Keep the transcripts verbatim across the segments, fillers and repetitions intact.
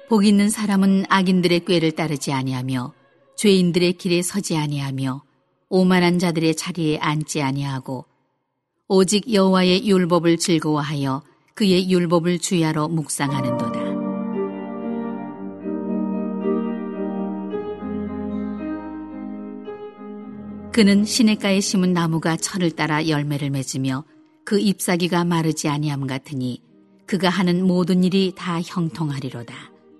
복 있는 사람은 악인들의 꾀를 따르지 아니하며 죄인들의 길에 서지 아니하며 오만한 자들의 자리에 앉지 아니하고 오직 여호와의 율법을 즐거워하여 그의 율법을 주야로 묵상하는도다. 그는 시냇가에 심은 나무가 철을 따라 열매를 맺으며 그 잎사귀가 마르지 아니함 같으니 그가 하는 모든 일이 다 형통하리로다.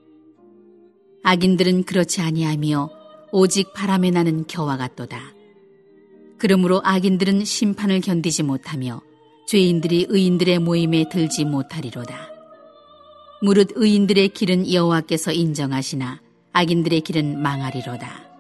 악인들은 그렇지 아니하며 오직 바람에 나는 겨와 같도다. 그러므로 악인들은 심판을 견디지 못하며 죄인들이 의인들의 모임에 들지 못하리로다. 무릇 의인들의 길은 여호와께서 인정하시나 악인들의 길은 망하리로다.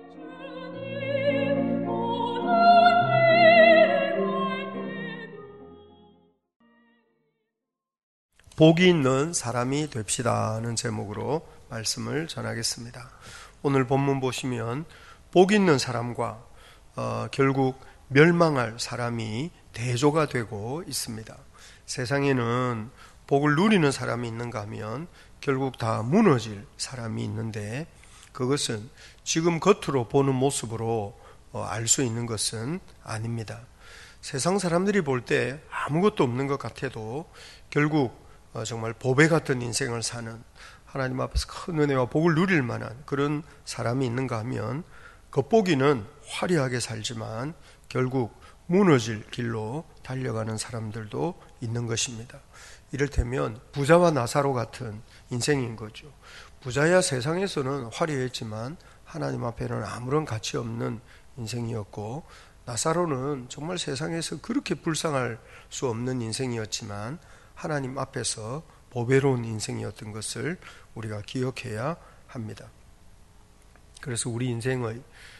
복이 있는 사람이 됩시다는 제목으로 말씀을 전하겠습니다. 오늘 본문 보시면 복 있는 사람과 어, 결국 멸망할 사람이 대조가 되고 있습니다. 세상에는 복을 누리는 사람이 있는가 하면 결국 다 무너질 사람이 있는데 그것은 지금 겉으로 보는 모습으로 어, 알 수 있는 것은 아닙니다. 세상 사람들이 볼 때 아무것도 없는 것 같아도 결국 어, 정말 보배 같은 인생을 사는 하나님 앞에서 큰 은혜와 복을 누릴 만한 그런 사람이 있는가 하면 겉보기는 화려하게 살지만 결국 무너질 길로 달려가는 사람들도 있는 것입니다. 이를테면 부자와 나사로 같은 인생인 거죠. 부자야 세상에서는 화려했지만 하나님 앞에는 아무런 가치 없는 인생이었고 나사로는 정말 세상에서 그렇게 불쌍할 수 없는 인생이었지만 하나님 앞에서 보배로운 인생이었던 것을 우리가 기억해야 합니다. 그래서 우리 인생의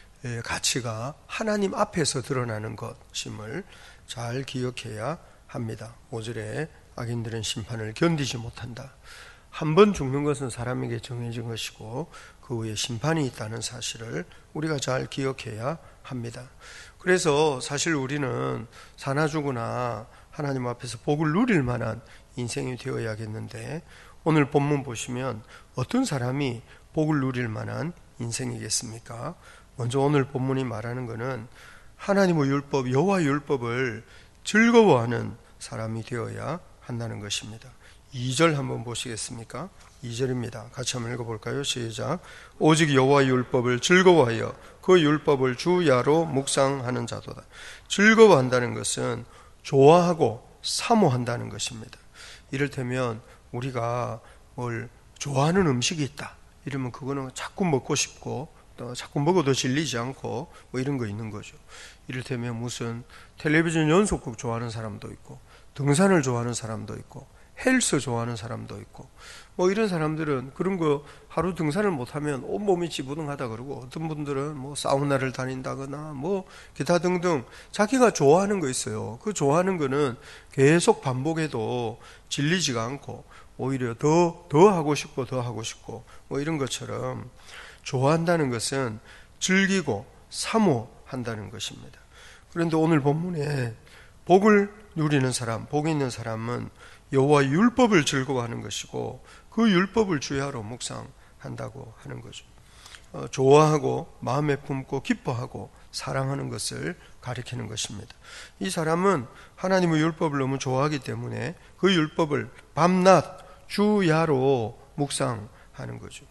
가치가 하나님 앞에서 드러나는 것임을 잘 기억해야 합니다. 오 절에 악인들은 심판을 견디지 못한다. 한 번 죽는 것은 사람에게 정해진 것이고 그 후에 심판이 있다는 사실을 우리가 잘 기억해야 합니다. 그래서 사실 우리는 사나 죽으나 하나님 앞에서 복을 누릴 만한 인생이 되어야겠는데 오늘 본문 보시면 어떤 사람이 복을 누릴 만한 인생이겠습니까? 먼저 오늘 본문이 말하는 것은 하나님의 율법, 여호와 율법을 즐거워하는 사람이 되어야 한다는 것입니다. 이 절 한번 보시겠습니까? 이 절입니다. 같이 한번 읽어볼까요? 시작. 오직 여호와 율법을 즐거워하여 그 율법을 주야로 묵상하는 자도다. 즐거워한다는 것은 좋아하고 사모한다는 것입니다. 이를테면 우리가 뭘 좋아하는 음식이 있다 이러면 그거는 자꾸 먹고 싶고 또 자꾸 먹어도 질리지 않고 뭐 이런 거 있는 거죠. 이를테면 무슨 텔레비전 연속극 좋아하는 사람도 있고 등산을 좋아하는 사람도 있고 헬스 좋아하는 사람도 있고 뭐 이런 사람들은 그런 거 하루 등산을 못하면 온몸이 찌부둥하다 그러고 어떤 분들은 뭐 사우나를 다닌다거나 뭐 기타 등등 자기가 좋아하는 거 있어요. 그 좋아하는 거는 계속 반복해도 질리지가 않고 오히려 더, 더 하고 싶고 더 하고 싶고 뭐 이런 것처럼 좋아한다는 것은 즐기고 사모한다는 것입니다. 그런데 오늘 본문에 복을 누리는 사람, 복 있는 사람은 여호와 율법을 즐거워하는 것이고 그 율법을 주야로 묵상한다고 하는 거죠. 어, 좋아하고 마음에 품고 기뻐하고 사랑하는 것을 가리키는 것입니다. 이 사람은 하나님의 율법을 너무 좋아하기 때문에 그 율법을 밤낮 주야로 묵상하는 거죠.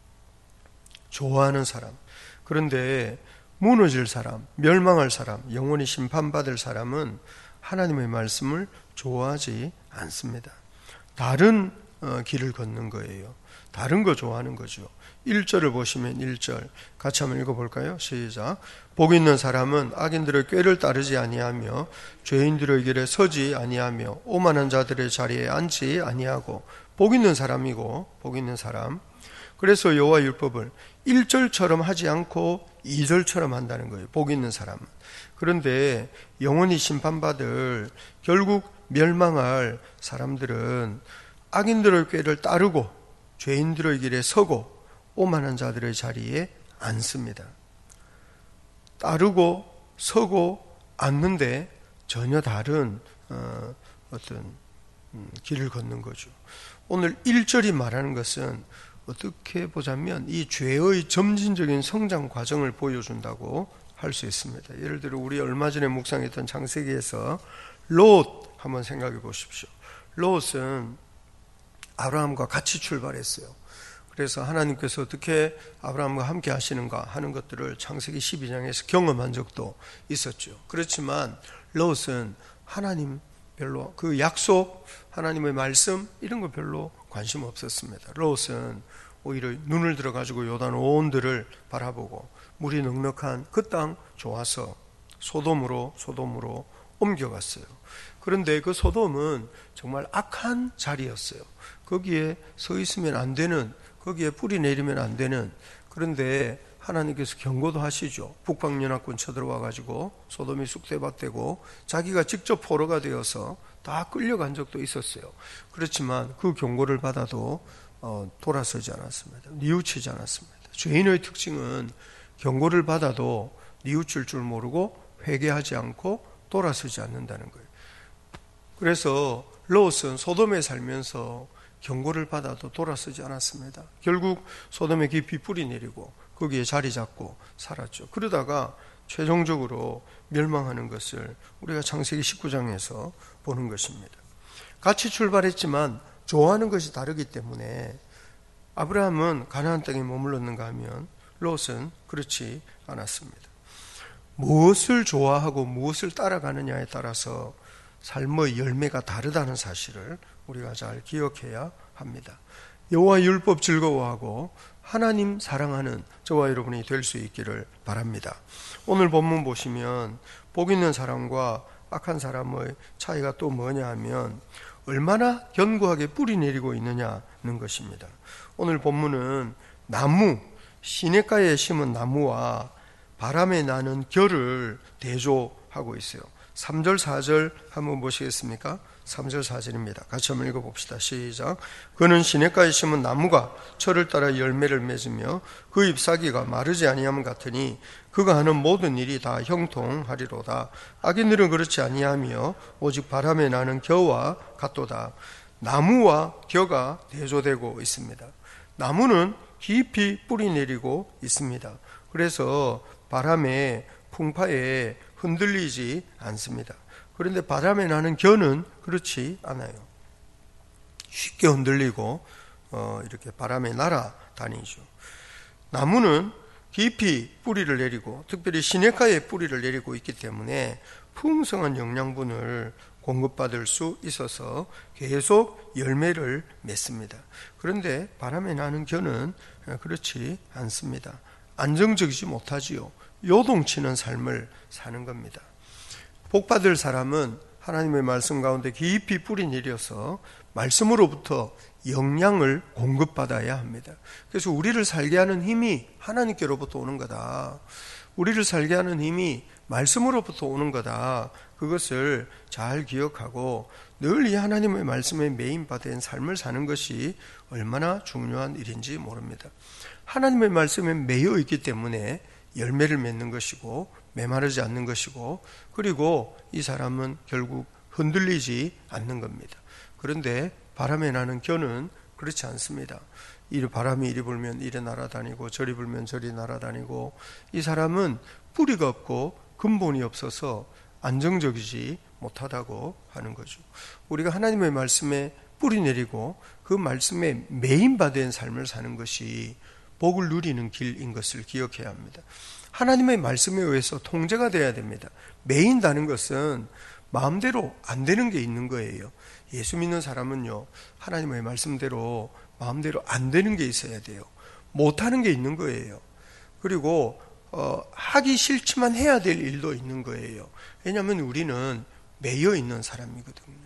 좋아하는 사람. 그런데 무너질 사람, 멸망할 사람, 영원히 심판받을 사람은 하나님의 말씀을 좋아하지 않습니다. 다른 길을 걷는 거예요. 다른 거 좋아하는 거죠. 일 절을 보시면 일 절 같이 한번 읽어볼까요? 시작. 복 있는 사람은 악인들의 꾀를 따르지 아니하며 죄인들의 길에 서지 아니하며 오만한 자들의 자리에 앉지 아니하고 복 있는 사람이고 복 있는 사람. 그래서 여호와 율법을 일 절처럼 하지 않고 이 절처럼 한다는 거예요. 복 있는 사람은. 그런데 영원히 심판받을 결국 멸망할 사람들은 악인들의 꾀를 따르고 죄인들의 길에 서고 오만한 자들의 자리에 앉습니다. 따르고 서고 앉는데 전혀 다른 어, 어떤 길을 걷는 거죠. 오늘 일 절이 말하는 것은 어떻게 보자면 이 죄의 점진적인 성장 과정을 보여준다고 할 수 있습니다. 예를 들어 우리 얼마 전에 묵상했던 창세기에서 롯 한번 생각해 보십시오. 롯은 아브라함과 같이 출발했어요. 그래서 하나님께서 어떻게 아브라함과 함께 하시는가 하는 것들을 창세기 십이 장에서 경험한 적도 있었죠. 그렇지만 롯은 하나님 별로 그 약속, 하나님의 말씀 이런 거 별로 관심 없었습니다. 롯은 오히려 눈을 들어가지고 요단 온들을 바라보고 물이 넉넉한 그 땅 좋아서 소돔으로 소돔으로 옮겨갔어요. 그런데 그 소돔은 정말 악한 자리였어요. 거기에 서 있으면 안 되는, 거기에 뿌리 내리면 안 되는, 그런데 하나님께서 경고도 하시죠. 북방연합군 쳐들어와 가지고 소돔이 쑥대밭되고 자기가 직접 포로가 되어서 다 끌려간 적도 있었어요. 그렇지만 그 경고를 받아도 어, 돌아서지 않았습니다. 뉘우치지 않았습니다. 죄인의 특징은 경고를 받아도 뉘우칠 줄 모르고 회개하지 않고 돌아서지 않는다는 거예요. 그래서 롯은 소돔에 살면서 경고를 받아도 돌아서지 않았습니다. 결국 소돔에 깊이 뿌리 내리고 거기에 자리 잡고 살았죠. 그러다가 최종적으로 멸망하는 것을 우리가 창세기 십구 장에서 보는 것입니다. 같이 출발했지만 좋아하는 것이 다르기 때문에 아브라함은 가나안 땅에 머물렀는가 하면 롯은 그렇지 않았습니다. 무엇을 좋아하고 무엇을 따라가느냐에 따라서 삶의 열매가 다르다는 사실을 우리가 잘 기억해야 합니다. 여호와 율법 즐거워하고 하나님 사랑하는 저와 여러분이 될 수 있기를 바랍니다. 오늘 본문 보시면 복 있는 사람과 악한 사람의 차이가 또 뭐냐 하면 얼마나 견고하게 뿌리 내리고 있느냐는 것입니다. 오늘 본문은 나무, 시냇가에 심은 나무와 바람에 나는 결을 대조하고 있어요. 삼 절 사 절 한번 보시겠습니까? 삼 절 사 절입니다. 같이 한번 읽어봅시다. 시작. 그는 시냇가에 심은 나무가 철을 따라 열매를 맺으며 그 잎사귀가 마르지 아니함 같으니 그가 하는 모든 일이 다 형통하리로다. 악인들은 그렇지 아니하며 오직 바람에 나는 겨와 같도다. 나무와 겨가 대조되고 있습니다. 나무는 깊이 뿌리 내리고 있습니다. 그래서 바람에 풍파에 흔들리지 않습니다. 그런데 바람에 나는 겨는 그렇지 않아요. 쉽게 흔들리고 어, 이렇게 바람에 날아다니죠. 나무는 깊이 뿌리를 내리고 특별히 시냇가에 뿌리를 내리고 있기 때문에 풍성한 영양분을 공급받을 수 있어서 계속 열매를 맺습니다. 그런데 바람에 나는 겨는 그렇지 않습니다. 안정적이지 못하지요. 요동치는 삶을 사는 겁니다. 복받을 사람은 하나님의 말씀 가운데 깊이 뿌리 내려서 말씀으로부터 영양을 공급받아야 합니다. 그래서 우리를 살게 하는 힘이 하나님께로부터 오는 거다. 우리를 살게 하는 힘이 말씀으로부터 오는 거다. 그것을 잘 기억하고 늘 이 하나님의 말씀에 메인받은 삶을 사는 것이 얼마나 중요한 일인지 모릅니다. 하나님의 말씀에 매여 있기 때문에 열매를 맺는 것이고 메마르지 않는 것이고 그리고 이 사람은 결국 흔들리지 않는 겁니다. 그런데 바람에 나는 겨는 그렇지 않습니다. 이 바람이 이리 불면 이리 날아다니고 저리 불면 저리 날아다니고 이 사람은 뿌리가 없고 근본이 없어서 안정적이지 못하다고 하는 거죠. 우리가 하나님의 말씀에 뿌리 내리고 그 말씀에 메인받은 삶을 사는 것이 복을 누리는 길인 것을 기억해야 합니다. 하나님의 말씀에 의해서 통제가 돼야 됩니다. 메인다는 것은 마음대로 안 되는 게 있는 거예요. 예수 믿는 사람은요, 하나님의 말씀대로 마음대로 안 되는 게 있어야 돼요. 못하는 게 있는 거예요. 그리고 어, 하기 싫지만 해야 될 일도 있는 거예요. 왜냐하면 우리는 매여 있는 사람이거든요.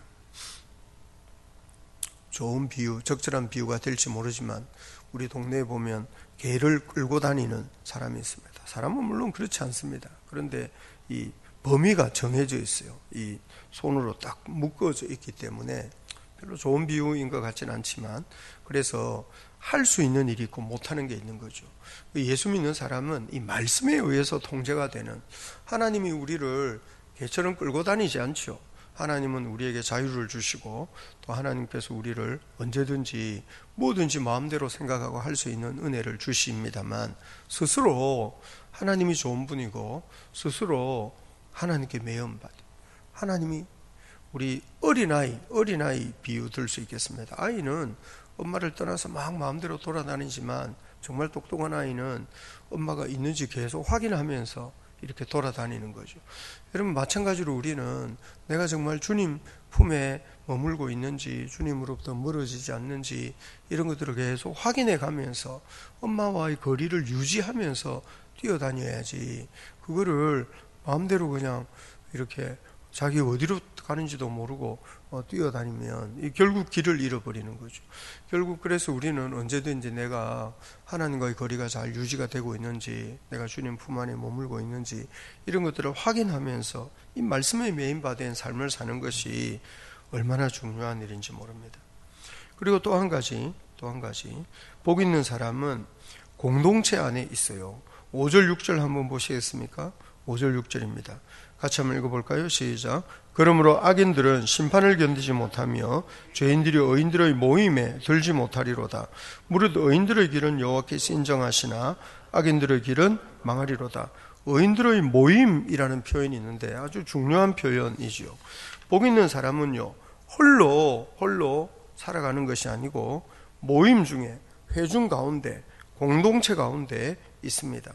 좋은 비유, 적절한 비유가 될지 모르지만 우리 동네에 보면 개를 끌고 다니는 사람이 있습니다. 사람은 물론 그렇지 않습니다. 그런데 이 범위가 정해져 있어요. 이 손으로 딱 묶어져 있기 때문에 별로 좋은 비유인 것 같지는 않지만 그래서 할 수 있는 일이 있고 못하는 게 있는 거죠. 예수 믿는 사람은 이 말씀에 의해서 통제가 되는 하나님이 우리를 개처럼 끌고 다니지 않죠. 하나님은 우리에게 자유를 주시고 또 하나님께서 우리를 언제든지 뭐든지 마음대로 생각하고 할 수 있는 은혜를 주십니다만 스스로 하나님이 좋은 분이고 스스로 하나님께 매연받아 하나님이 우리 어린아이, 어린아이 비유 들 수 있겠습니다. 아이는 엄마를 떠나서 막 마음대로 돌아다니지만 정말 똑똑한 아이는 엄마가 있는지 계속 확인하면서 이렇게 돌아다니는 거죠. 여러분 마찬가지로 우리는 내가 정말 주님 품에 머물고 있는지 주님으로부터 멀어지지 않는지 이런 것들을 계속 확인해 가면서 엄마와의 거리를 유지하면서 뛰어다녀야지 그거를 마음대로 그냥 이렇게 자기 어디로 가는지도 모르고 어, 뛰어다니면 이 결국 길을 잃어버리는 거죠. 결국 그래서 우리는 언제든지 내가 하나님과의 거리가 잘 유지가 되고 있는지 내가 주님 품 안에 머물고 있는지 이런 것들을 확인하면서 이 말씀에 메인받은 삶을 사는 것이 얼마나 중요한 일인지 모릅니다. 그리고 또 한 가지 또 한 가지 복 있는 사람은 공동체 안에 있어요. 오 절 육 절 한번 보시겠습니까? 오 절 육 절입니다. 같이 한번 읽어볼까요? 시작. 그러므로 악인들은 심판을 견디지 못하며 죄인들이 의인들의 모임에 들지 못하리로다. 무릇 의인들의 길은 여호와께서 인정하시나 악인들의 길은 망하리로다. 의인들의 모임이라는 표현이 있는데 아주 중요한 표현이지요. 복 있는 사람은요 홀로 홀로 살아가는 것이 아니고 모임 중에 회중 가운데 공동체 가운데 있습니다.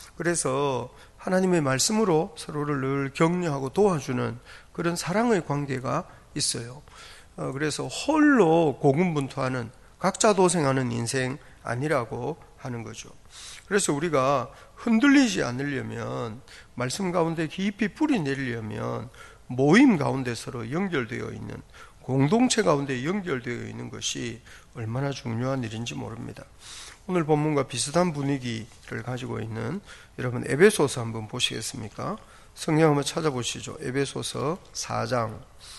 그래서 하나님의 말씀으로 서로를 늘 격려하고 도와주는 그런 사랑의 관계가 있어요. 그래서 홀로 고군분투하는 각자 도생하는 인생 아니라고 하는 거죠. 그래서 우리가 흔들리지 않으려면 말씀 가운데 깊이 뿌리 내리려면 모임 가운데 서로 연결되어 있는 공동체 가운데 연결되어 있는 것이 얼마나 중요한 일인지 모릅니다. 오늘 본문과 비슷한 분위기를 가지고 있는 여러분 에베소서 한번 보시겠습니까? 성경 한번 찾아보시죠. 에베소서 사 장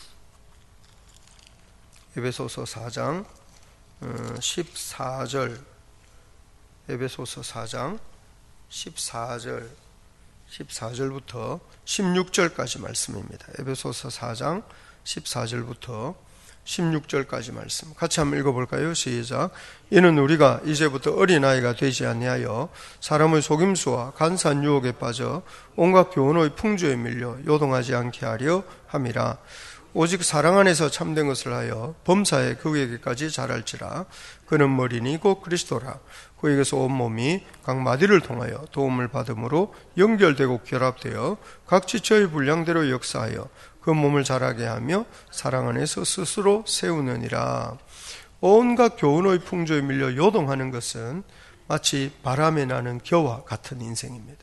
에베소서 사 장 십사 절 에베소서 사 장 십사 절 십사 절부터 십육 절까지 말씀입니다. 에베소서 사 장 십사 절부터 십육 절까지 말씀 같이 한번 읽어볼까요? 시작. 이는 우리가 이제부터 어린아이가 되지 아니하여 사람의 속임수와 간사한 유혹에 빠져 온갖 교훈의 풍조에 밀려 요동하지 않게 하려 함이라. 오직 사랑 안에서 참된 것을 하여 범사에 그에게까지 자랄지라. 그는 머리니 곧 그리스도라. 그에게서 온몸이 각 마디를 통하여 도움을 받음으로 연결되고 결합되어 각 지체의 분량대로 역사하여 그 몸을 자라게 하며 사랑 안에서 스스로 세우느니라. 온갖 교훈의 풍조에 밀려 요동하는 것은 마치 바람에 나는 겨와 같은 인생입니다.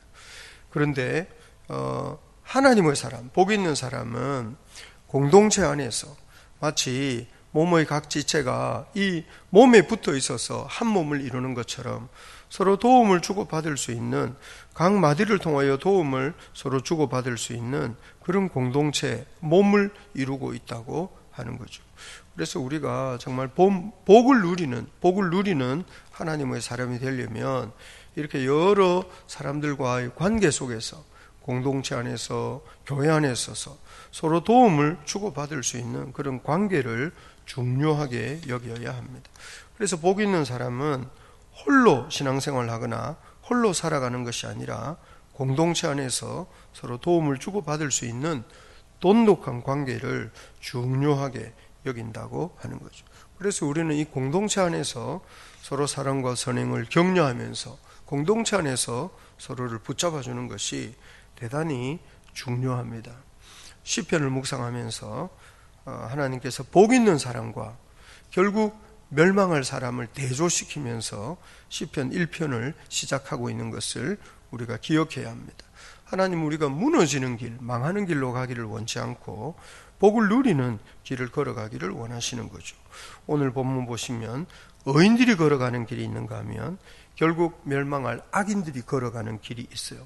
그런데 어, 하나님의 사람, 복 있는 사람은 공동체 안에서 마치 몸의 각 지체가 이 몸에 붙어 있어서 한 몸을 이루는 것처럼 서로 도움을 주고받을 수 있는, 각 마디를 통하여 도움을 서로 주고받을 수 있는 그런 공동체, 몸을 이루고 있다고 하는 거죠. 그래서 우리가 정말 복을 누리는, 복을 누리는 하나님의 사람이 되려면 이렇게 여러 사람들과의 관계 속에서, 공동체 안에서, 교회 안에 있어서 서로 도움을 주고받을 수 있는 그런 관계를 중요하게 여겨야 합니다. 그래서 복 있는 사람은 홀로 신앙생활을 하거나 홀로 살아가는 것이 아니라 공동체 안에서 서로 도움을 주고받을 수 있는 돈독한 관계를 중요하게 여긴다고 하는 거죠. 그래서 우리는 이 공동체 안에서 서로 사랑과 선행을 격려하면서 공동체 안에서 서로를 붙잡아주는 것이 대단히 중요합니다. 시편을 묵상하면서 하나님께서 복 있는 사람과 결국 멸망할 사람을 대조시키면서 시편 일 편을 시작하고 있는 것을 우리가 기억해야 합니다. 하나님, 우리가 무너지는 길, 망하는 길로 가기를 원치 않고 복을 누리는 길을 걸어가기를 원하시는 거죠. 오늘 본문 보시면 의인들이 걸어가는 길이 있는가 하면 결국 멸망할 악인들이 걸어가는 길이 있어요.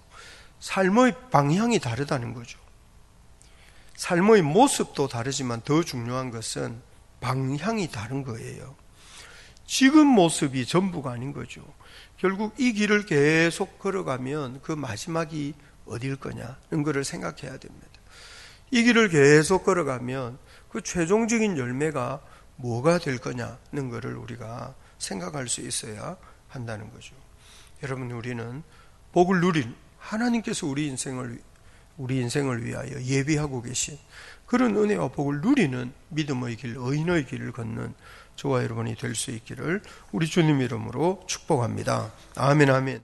삶의 방향이 다르다는 거죠. 삶의 모습도 다르지만 더 중요한 것은 방향이 다른 거예요. 지금 모습이 전부가 아닌 거죠. 결국 이 길을 계속 걸어가면 그 마지막이 어딜 거냐는 것을 생각해야 됩니다. 이 길을 계속 걸어가면 그 최종적인 열매가 뭐가 될 거냐는 것을 우리가 생각할 수 있어야 한다는 거죠. 여러분, 우리는 복을 누릴, 하나님께서 우리 인생을 우리 인생을 위하여 예비하고 계신 그런 은혜와 복을 누리는 믿음의 길, 의인의 길을 걷는 저와 여러분이 될 수 있기를 우리 주님 이름으로 축복합니다. 아멘, 아멘.